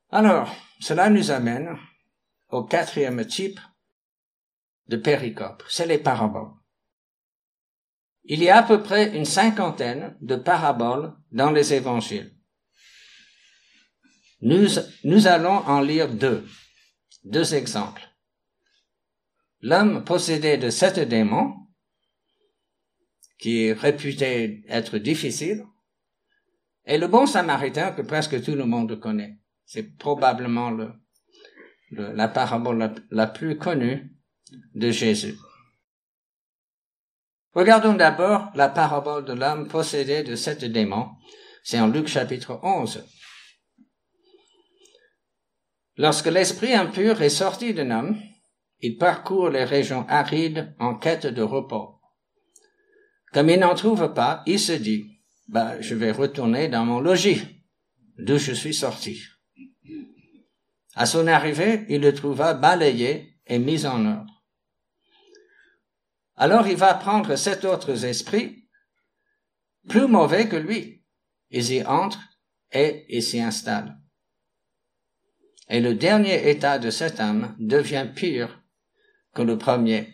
Alors, cela nous amène au quatrième type de péricope, c'est les paraboles. Il y a à peu près une cinquantaine de paraboles dans les évangiles. Nous allons en lire deux exemples. L'homme possédé de 7 démons, qui est réputé être difficile, et le bon samaritain que presque tout le monde connaît. C'est probablement la parabole la plus connue de Jésus. Regardons d'abord la parabole de l'homme possédé de 7 démons. C'est en Luc chapitre 11. Lorsque l'esprit impur est sorti d'un homme, il parcourt les régions arides en quête de repos. Comme il n'en trouve pas, il se dit, je vais retourner dans mon logis, d'où je suis sorti. À son arrivée, il le trouva balayé et mis en ordre. Alors il va prendre 7 autres esprits, plus mauvais que lui. Ils y entrent et ils s'y installent. Et le dernier état de cet homme devient pire que le premier.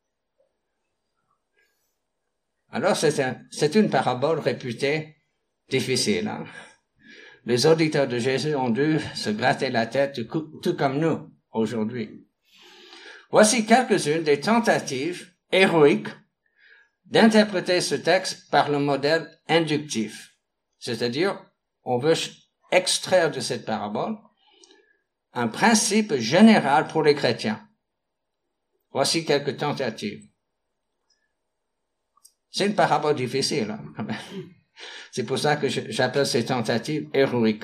Alors c'est une parabole réputée difficile. Les auditeurs de Jésus ont dû se gratter la tête tout comme nous aujourd'hui. Voici quelques-unes des tentatives héroïques d'interpréter ce texte par le modèle inductif. C'est-à-dire, on veut extraire de cette parabole un principe général pour les chrétiens. Voici quelques tentatives. C'est une parabole difficile, quand même. C'est pour ça que j'appelle ces tentatives héroïques.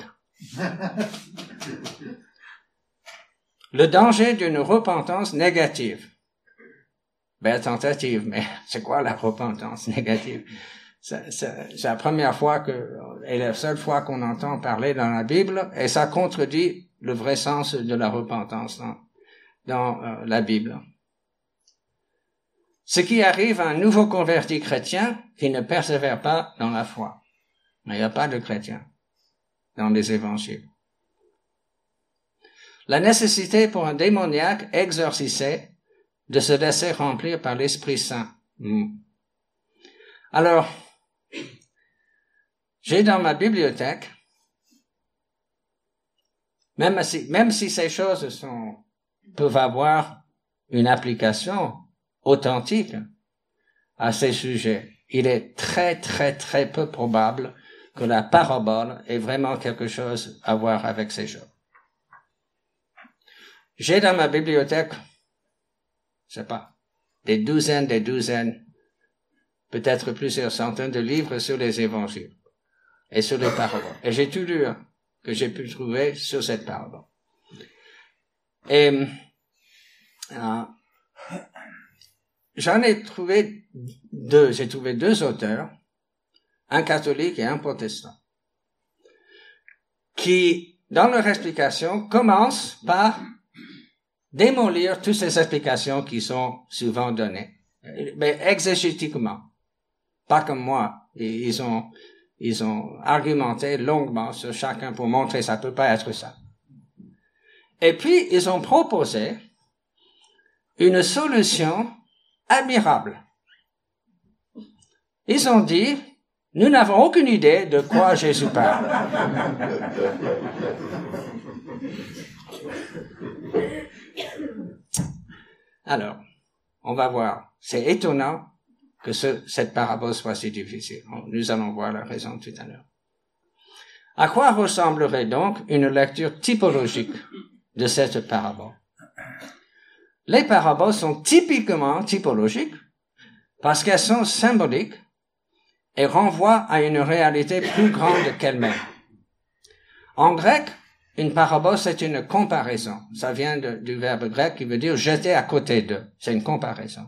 Le danger d'une repentance négative. Tentative, mais c'est quoi la repentance négative? C'est la première fois et la seule fois qu'on entend parler dans la Bible, et ça contredit le vrai sens de la repentance dans la Bible. Ce qui arrive à un nouveau converti chrétien qui ne persévère pas dans la foi. Il n'y a pas de chrétiens dans les évangiles. La nécessité pour un démoniaque exorcisé de se laisser remplir par l'Esprit Saint. Alors, j'ai dans ma bibliothèque, même si ces choses peuvent avoir une application authentique à ces sujets, il est très, très, très peu probable que la parabole ait vraiment quelque chose à voir avec ces choses. J'ai dans ma bibliothèque, je sais pas, des douzaines, peut-être plusieurs centaines de livres sur les évangiles et sur les paraboles. Et j'ai tout lu que j'ai pu trouver sur cette parabole. Et j'en ai trouvé deux. J'ai trouvé 2 auteurs, un catholique et un protestant, qui, dans leur explication, commencent par démolir toutes ces explications qui sont souvent données, mais exégétiquement, pas comme moi. Ils ont argumenté longuement sur chacun pour montrer que ça peut pas être ça. Et puis, ils ont proposé une solution admirable. Ils ont dit, nous n'avons aucune idée de quoi Jésus parle. Alors, on va voir. C'est étonnant que cette parabole soit si difficile. Nous allons voir la raison tout à l'heure. À quoi ressemblerait donc une lecture typologique de cette parabole? Les paraboles sont typiquement typologiques parce qu'elles sont symboliques et renvoient à une réalité plus grande qu'elle-même. En grec, une parabole, c'est une comparaison. Ça vient du verbe grec qui veut dire jeter à côté d'eux. C'est une comparaison.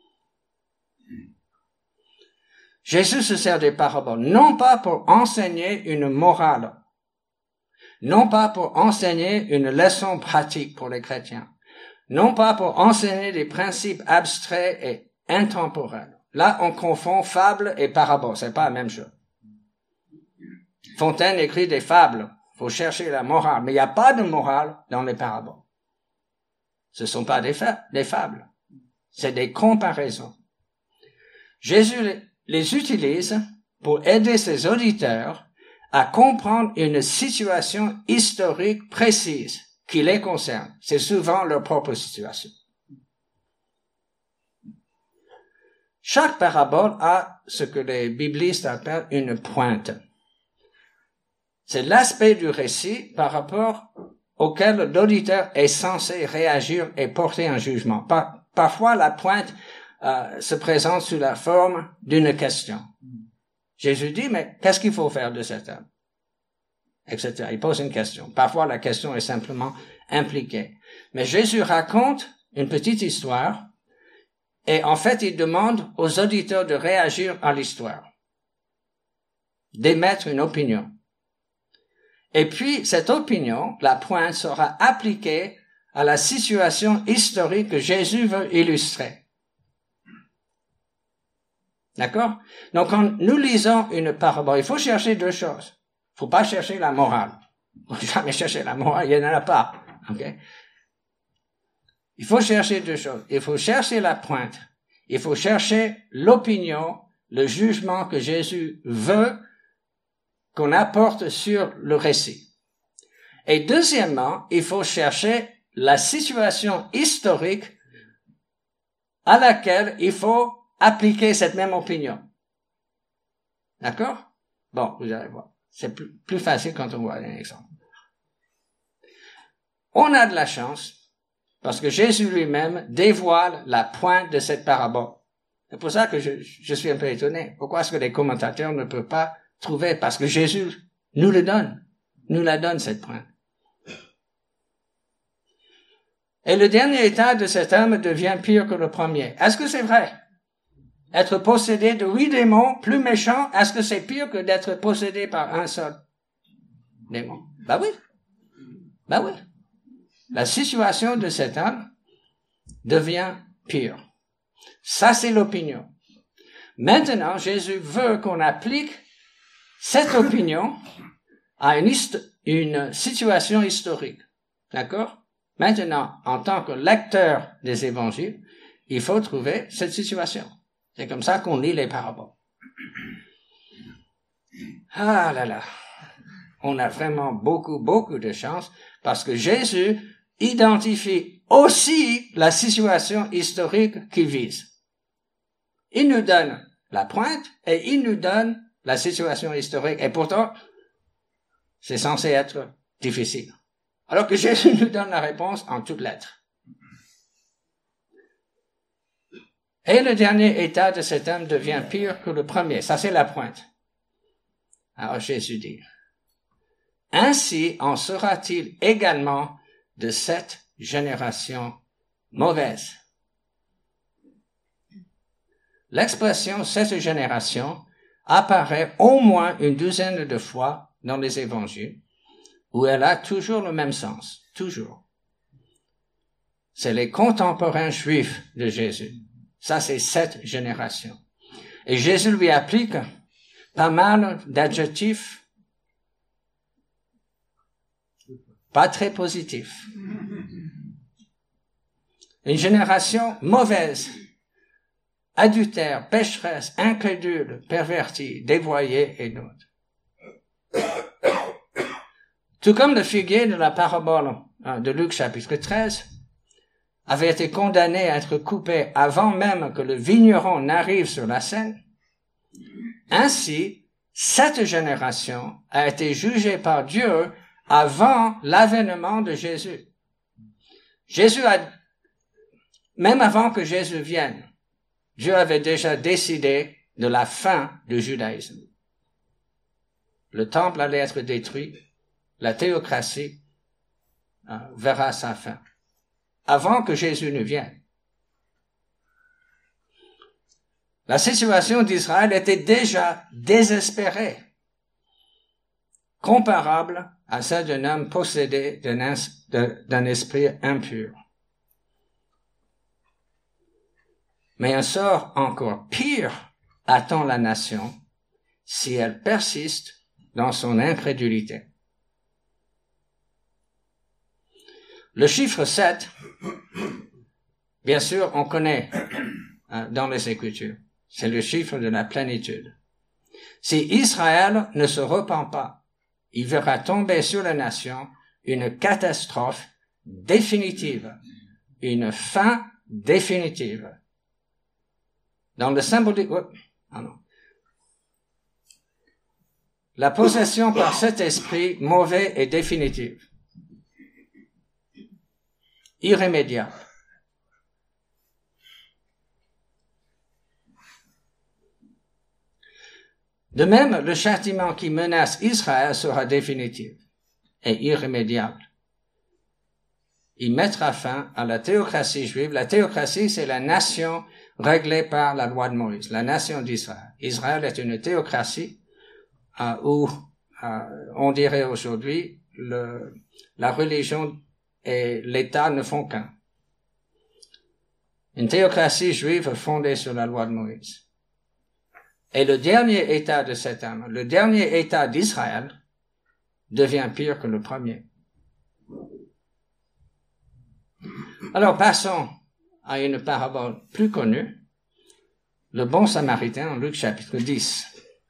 Jésus se sert des paraboles, non pas pour enseigner une morale, non pas pour enseigner une leçon pratique pour les chrétiens, non pas pour enseigner des principes abstraits et intemporels. Là, on confond fable et parabole, c'est pas la même chose. Fontaine écrit des fables, faut chercher la morale. Mais il n'y a pas de morale dans les paraboles. Ce ne sont pas des fables. C'est des comparaisons. Jésus les utilise pour aider ses auditeurs à comprendre une situation historique précise qui les concerne. C'est souvent leur propre situation. Chaque parabole a ce que les biblistes appellent une pointe. C'est l'aspect du récit par rapport auquel l'auditeur est censé réagir et porter un jugement. Parfois, la pointe se présente sous la forme d'une question. Jésus dit, mais qu'est-ce qu'il faut faire de cet homme? Etc. Il pose une question. Parfois, la question est simplement impliquée. Mais Jésus raconte une petite histoire et en fait, il demande aux auditeurs de réagir à l'histoire, d'émettre une opinion. Et puis, cette opinion, la pointe, sera appliquée à la situation historique que Jésus veut illustrer. D'accord? Donc, quand nous lisons une parabole, il faut chercher deux choses. Il faut pas chercher la morale. Il faut jamais chercher la morale, il n'y en a pas. Okay? Il faut chercher deux choses. Il faut chercher la pointe. Il faut chercher l'opinion, le jugement que Jésus veut qu'on apporte sur le récit. Et deuxièmement, il faut chercher la situation historique à laquelle il faut appliquer cette même opinion. D'accord? Bon, vous allez voir. C'est plus facile quand on voit un exemple. On a de la chance parce que Jésus lui-même dévoile la pointe de cette parabole. C'est pour ça que je suis un peu étonné. Pourquoi est-ce que les commentateurs ne peuvent pas trouver? Parce que Jésus nous la donne cette pointe. Et le dernier état de cet homme devient pire que le premier. Est-ce que c'est vrai? Être possédé de 8 démons plus méchants, est-ce que c'est pire que d'être possédé par un seul démon? Ben oui. La situation de cet homme devient pire. Ça, c'est l'opinion. Maintenant, Jésus veut qu'on applique cette opinion à une situation historique. D'accord? Maintenant, en tant que lecteur des évangiles, il faut trouver cette situation. C'est comme ça qu'on lit les paraboles. Ah là là. On a vraiment beaucoup de chance parce que Jésus identifie aussi la situation historique qu'il vise. Il nous donne la pointe et il nous donne la situation historique. Et pourtant, c'est censé être difficile. Alors que Jésus nous donne la réponse en toutes lettres. Et le dernier état de cet homme devient pire que le premier. Ça, c'est la pointe. Alors Jésus dit, « Ainsi en sera-t-il également de cette génération mauvaise. » L'expression « cette génération » apparaît au moins une douzaine de fois dans les évangiles, où elle a toujours le même sens. Toujours. C'est les contemporains juifs de Jésus. Ça, c'est cette génération. Et Jésus lui applique pas mal d'adjectifs pas très positifs. Une génération mauvaise, adultère, pécheresse, incrédule, pervertie, dévoyée et d'autres. Tout comme le figuier de la parabole de Luc chapitre 13 avait été condamné à être coupé avant même que le vigneron n'arrive sur la scène, ainsi, cette génération a été jugée par Dieu avant l'avènement de Jésus. Même avant que Jésus vienne, Dieu avait déjà décidé de la fin du judaïsme. Le temple allait être détruit, la théocratie verra sa fin, avant que Jésus ne vienne. La situation d'Israël était déjà désespérée, comparable à celle d'un homme possédé d'un esprit impur. Mais un sort encore pire attend la nation si elle persiste dans son incrédulité. Le chiffre 7, bien sûr, on connaît dans les Écritures. C'est le chiffre de la plénitude. Si Israël ne se repent pas, il verra tomber sur la nation une catastrophe définitive, une fin définitive. Dans le symbolique, la possession par cet esprit mauvais est définitive, irrémédiable. De même, le châtiment qui menace Israël sera définitif et irrémédiable. Il mettra fin à la théocratie juive. La théocratie, c'est la nation réglée par la loi de Moïse, la nation d'Israël. Israël est une théocratie où on dirait aujourd'hui la religion et l'État ne font qu'un. Une théocratie juive fondée sur la loi de Moïse. Et le dernier état de cet homme, le dernier état d'Israël, devient pire que le premier. Alors passons à une parabole plus connue, le bon samaritain en Luc chapitre 10.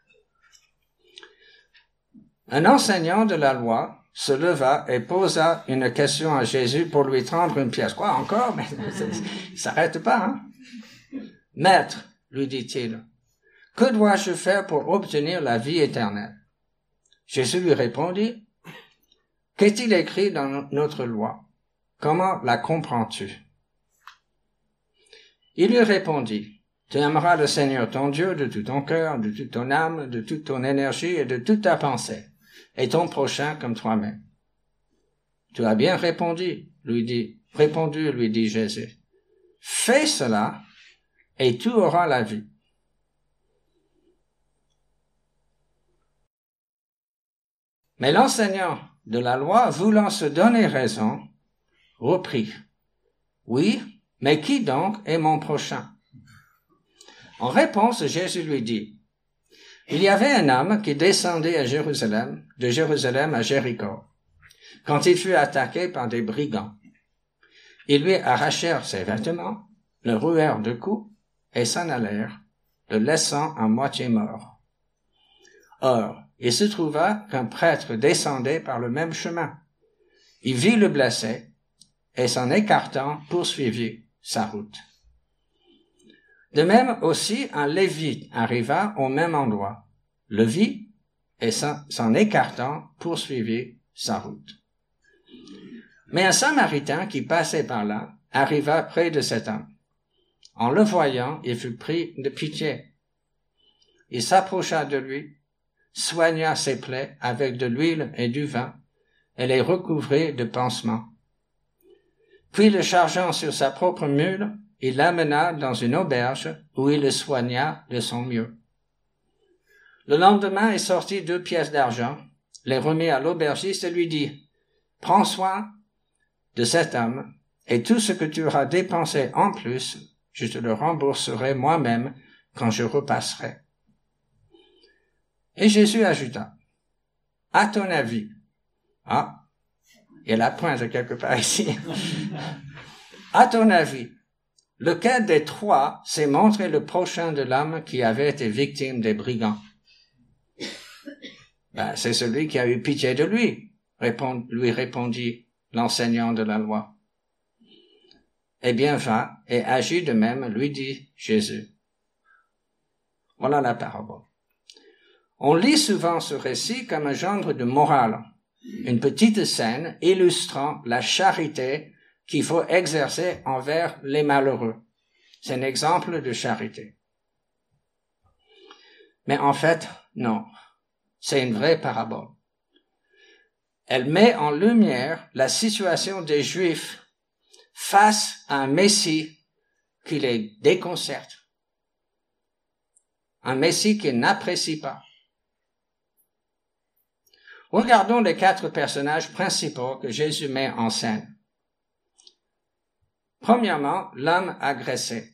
Un enseignant de la loi se leva et posa une question à Jésus pour lui tendre une pièce. Quoi encore? Mais il s'arrête pas, hein? Maître, lui dit-il, que dois-je faire pour obtenir la vie éternelle? Jésus lui répondit, qu'est-il écrit dans notre loi? Comment la comprends-tu? Il lui répondit, tu aimeras le Seigneur ton Dieu de tout ton cœur, de toute ton âme, de toute ton énergie et de toute ta pensée, et ton prochain comme toi-même. Tu as bien répondu, lui dit Jésus. Fais cela, et tu auras la vie. Mais l'enseignant de la loi, voulant se donner raison, reprit. Oui, mais qui donc est mon prochain? En réponse, Jésus lui dit, il y avait un homme qui descendait de Jérusalem à Jéricho, quand il fut attaqué par des brigands. Ils lui arrachèrent ses vêtements, le ruèrent de coups et s'en allèrent, le laissant à moitié mort. Or, il se trouva qu'un prêtre descendait par le même chemin. Il vit le blessé et s'en écartant poursuivit sa route. De même aussi, un Lévite arriva au même endroit, le vit et s'en écartant poursuivit sa route. Mais un Samaritain qui passait par là arriva près de cet homme. En le voyant, il fut pris de pitié. Il s'approcha de lui, soigna ses plaies avec de l'huile et du vin, et les recouvrit de pansements. Puis, le chargeant sur sa propre mule, il l'amena dans une auberge où il le soigna de son mieux. Le lendemain, il sortit 2 pièces d'argent, les remit à l'aubergiste et lui dit, « Prends soin de cet homme, et tout ce que tu auras dépensé en plus, je te le rembourserai moi-même quand je repasserai. » Et Jésus ajouta, « À ton avis, » il y a la pointe quelque part ici. « À ton avis, lequel des 3 s'est montré le prochain de l'homme qui avait été victime des brigands? » C'est celui qui a eu pitié de lui, lui répondit l'enseignant de la loi. Eh bien, va et agis de même, lui dit Jésus. Voilà la parabole. On lit souvent ce récit comme un genre de morale, une petite scène illustrant la charité qu'il faut exercer envers les malheureux. C'est un exemple de charité. Mais en fait, non. C'est une vraie parabole. Elle met en lumière la situation des Juifs face à un Messie qui les déconcerte. Un Messie qu'ils n'apprécient pas. Regardons les 4 personnages principaux que Jésus met en scène. Premièrement, l'homme agressé.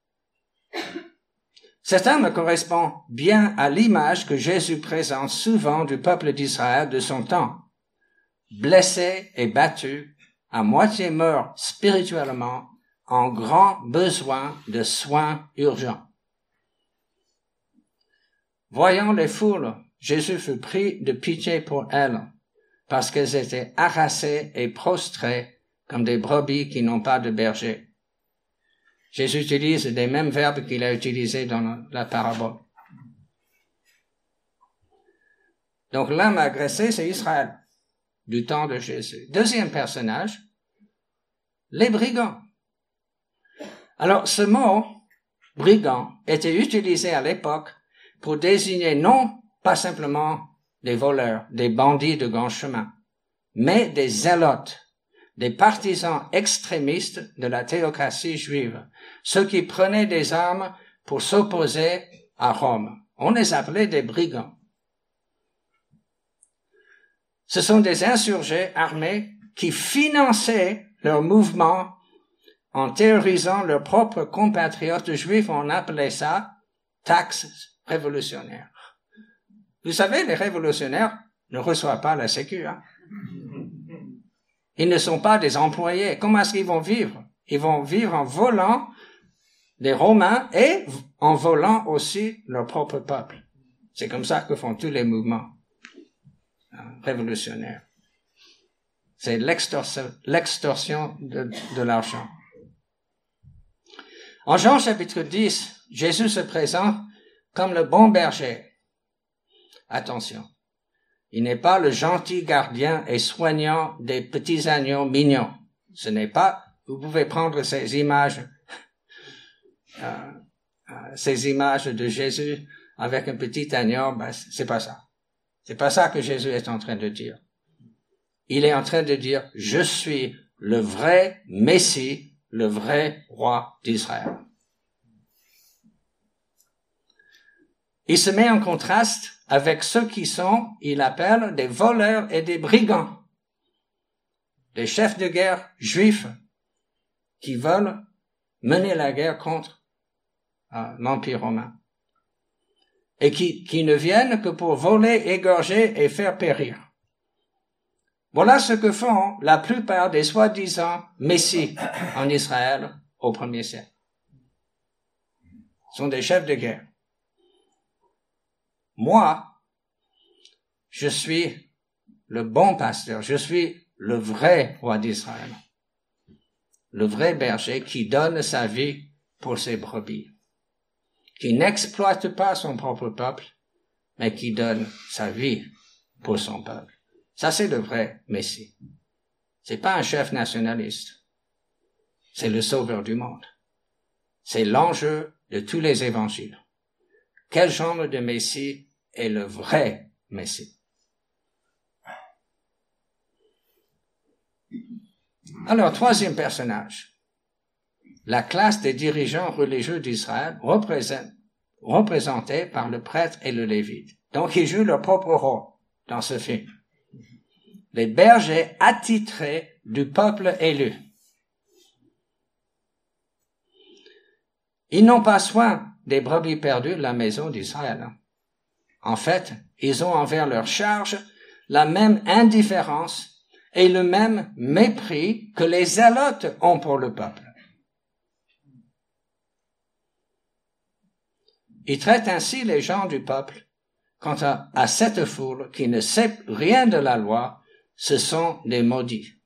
Cet homme correspond bien à l'image que Jésus présente souvent du peuple d'Israël de son temps, blessé et battu à moitié mort spirituellement, en grand besoin de soins urgents. Voyant les foules, Jésus fut pris de pitié pour elles, parce qu'elles étaient harassées et prostrées comme des brebis qui n'ont pas de berger. Jésus utilise les mêmes verbes qu'il a utilisés dans la parabole. Donc l'homme agressé, c'est Israël, du temps de Jésus. Deuxième personnage, les brigands. Alors ce mot, brigand, était utilisé à l'époque pour désigner non pas simplement des voleurs, des bandits de grand chemin, mais des zélotes, des partisans extrémistes de la théocratie juive, ceux qui prenaient des armes pour s'opposer à Rome. On les appelait des brigands. Ce sont des insurgés armés qui finançaient leur mouvement en terrorisant leurs propres compatriotes juifs. On appelait ça taxes révolutionnaires. Vous savez, les révolutionnaires ne reçoivent pas la sécu. Ils ne sont pas des employés. Comment est-ce qu'ils vont vivre? Ils vont vivre en volant des Romains et en volant aussi leur propre peuple. C'est comme ça que font tous les mouvements révolutionnaires. C'est l'extorsion de l'argent. En Jean chapitre 10, Jésus se présente comme le bon berger. Attention, il n'est pas le gentil gardien et soignant des petits agneaux mignons. Ce n'est pas, vous pouvez prendre ces images de Jésus avec un petit agneau, c'est pas ça. C'est pas ça que Jésus est en train de dire. Il est en train de dire, je suis le vrai Messie, le vrai roi d'Israël. Il se met en contraste avec ceux qui sont, il appelle, des voleurs et des brigands, des chefs de guerre juifs qui veulent mener la guerre contre l'Empire romain et qui ne viennent que pour voler, égorger et faire périr. Voilà ce que font la plupart des soi-disant messies en Israël au 1er siècle. Ce sont des chefs de guerre. Moi, je suis le bon pasteur, je suis le vrai roi d'Israël, le vrai berger qui donne sa vie pour ses brebis, qui n'exploite pas son propre peuple, mais qui donne sa vie pour son peuple. Ça, c'est le vrai Messie. C'est pas un chef nationaliste. C'est le sauveur du monde. C'est l'enjeu de tous les évangiles. Quel genre de Messie est le vrai Messie? Alors, troisième personnage. La classe des dirigeants religieux d'Israël représentée par le prêtre et le lévite. Donc, ils jouent leur propre rôle dans ce film. Les bergers attitrés du peuple élu. Ils n'ont pas soin des brebis perdues de la maison d'Israël. En fait, ils ont envers leur charge la même indifférence et le même mépris que les zélotes ont pour le peuple. Ils traitent ainsi les gens du peuple quant à cette foule qui ne sait rien de la loi. Ce sont des maudits.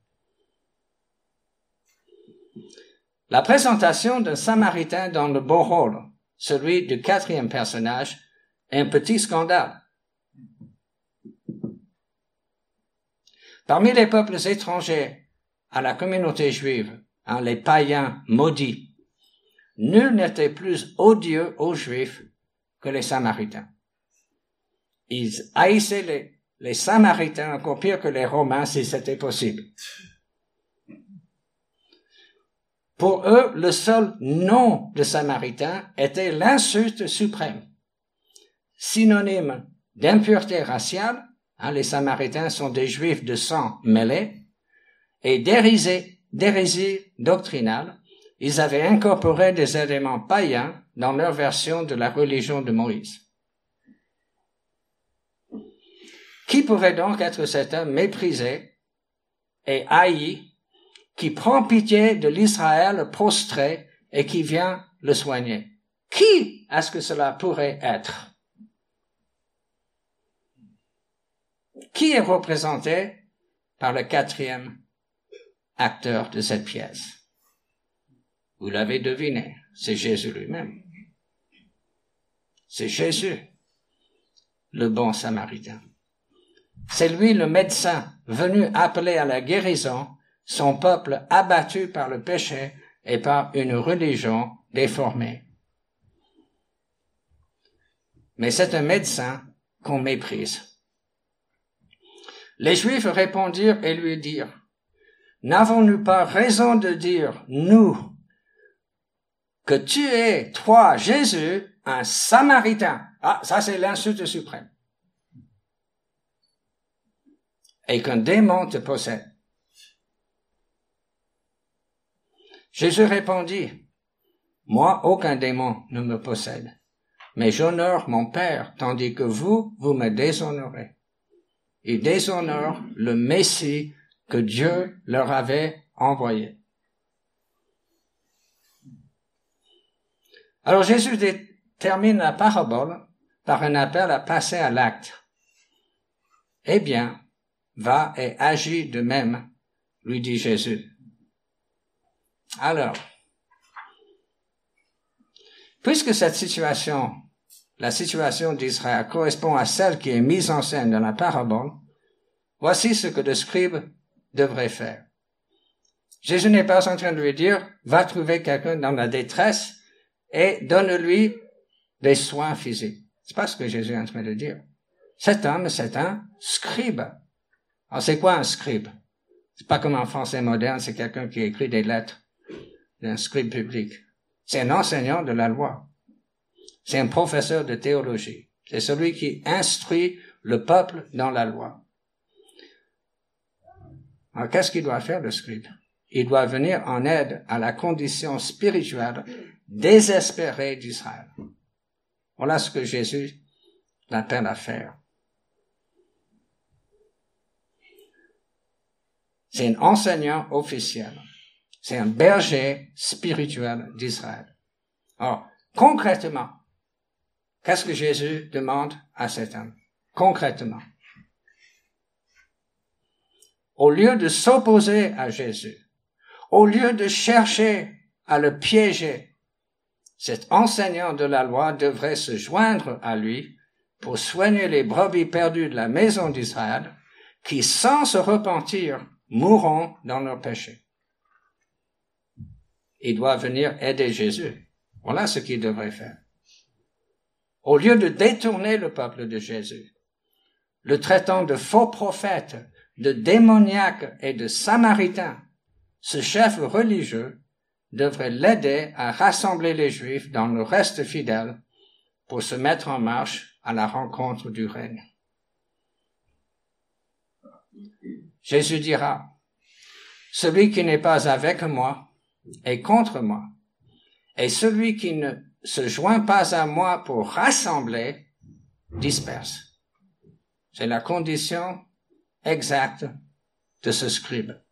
La présentation d'un Samaritain dans le beau rôle, celui du quatrième personnage, est un petit scandale. Parmi les peuples étrangers à la communauté juive, les païens maudits, nul n'était plus odieux aux Juifs que les Samaritains. Ils haïssaient les Samaritains encore pire que les Romains si c'était possible. Pour eux, le seul nom de Samaritain était l'insulte suprême. Synonyme d'impureté raciale, les Samaritains sont des Juifs de sang mêlé, et d'hérésie doctrinale, ils avaient incorporé des éléments païens dans leur version de la religion de Moïse. Qui pourrait donc être cet homme méprisé et haï qui prend pitié de l'Israël prostré et qui vient le soigner. Qui est-ce que cela pourrait être? Qui est représenté par le quatrième acteur de cette pièce? Vous l'avez deviné, c'est Jésus lui-même. C'est Jésus, le bon Samaritain. C'est lui le médecin venu appeler à la guérison son peuple abattu par le péché et par une religion déformée. Mais c'est un médecin qu'on méprise. Les Juifs répondirent et lui dirent, « N'avons-nous pas raison de dire, nous, que tu es, toi, Jésus, un Samaritain? » Ah, ça c'est l'insulte suprême. Et qu'un démon te possède. Jésus répondit, « Moi, aucun démon ne me possède, mais j'honore mon Père, tandis que vous me déshonorez. » Il déshonore le Messie que Dieu leur avait envoyé. Alors Jésus termine la parabole par un appel à passer à l'acte. « Eh bien, va et agis de même, lui dit Jésus. » Alors, puisque cette situation, la situation d'Israël, correspond à celle qui est mise en scène dans la parabole, voici ce que le scribe devrait faire. Jésus n'est pas en train de lui dire, va trouver quelqu'un dans la détresse et donne-lui des soins physiques. C'est pas ce que Jésus est en train de dire. Cet homme, c'est un scribe. Alors, c'est quoi un scribe? C'est pas comme en français moderne, c'est quelqu'un qui écrit des lettres. Un scribe public. C'est un enseignant de la loi. C'est un professeur de théologie. C'est celui qui instruit le peuple dans la loi. Alors, qu'est-ce qu'il doit faire, le scribe? Il doit venir en aide à la condition spirituelle désespérée d'Israël. Voilà ce que Jésus l'appelle à faire. C'est un enseignant officiel. C'est un berger spirituel d'Israël. Alors, concrètement, qu'est-ce que Jésus demande à cet homme? Concrètement. Au lieu de s'opposer à Jésus, au lieu de chercher à le piéger, cet enseignant de la loi devrait se joindre à lui pour soigner les brebis perdues de la maison d'Israël qui, sans se repentir, mourront dans leurs péchés. Il doit venir aider Jésus. Voilà ce qu'il devrait faire. Au lieu de détourner le peuple de Jésus, le traitant de faux prophètes, de démoniaques et de samaritains, ce chef religieux devrait l'aider à rassembler les Juifs dans le reste fidèle pour se mettre en marche à la rencontre du règne. Jésus dira, « Celui qui n'est pas avec moi est contre moi, et celui qui ne se joint pas à moi pour rassembler disperse. » C'est la condition exacte de ce scribe.